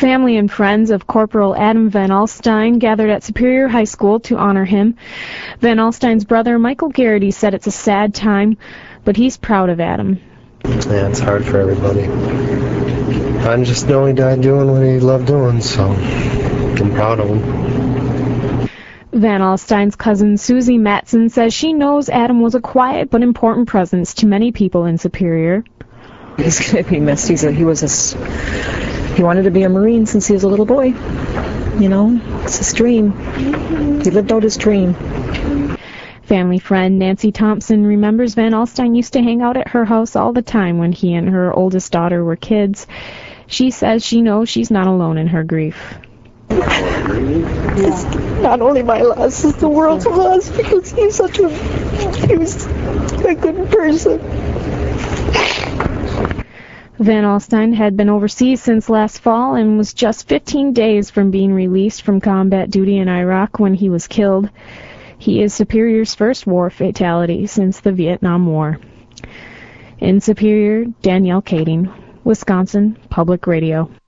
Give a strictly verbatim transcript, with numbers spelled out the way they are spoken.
Family and friends of Corporal Adam Van Alstyne gathered at Superior High School to honor him. Van Alstyne's brother, Michael Garrity, said it's a sad time, but he's proud of Adam. Yeah, it's hard for everybody. I just know he died doing what he loved doing, so I'm proud of him. Van Alstyne's cousin, Susie Matson, says she knows Adam was a quiet but important presence to many people in Superior. He's going to be missed. He's a, he was a, he wanted to be a Marine since he was a little boy. You know, it's his dream. He lived out his dream. Family friend Nancy Thompson remembers Van Alstyne used to hang out at her house all the time when he and her oldest daughter were kids. She says she knows she's not alone in her grief. It's not only my loss, it's the world's loss, because he's such a, he was a good person. Van Alstyne had been overseas since last fall and was just fifteen days from being released from combat duty in Iraq when he was killed. He is Superior's first war fatality since the Vietnam War. In Superior, Danielle Kading, Wisconsin Public Radio.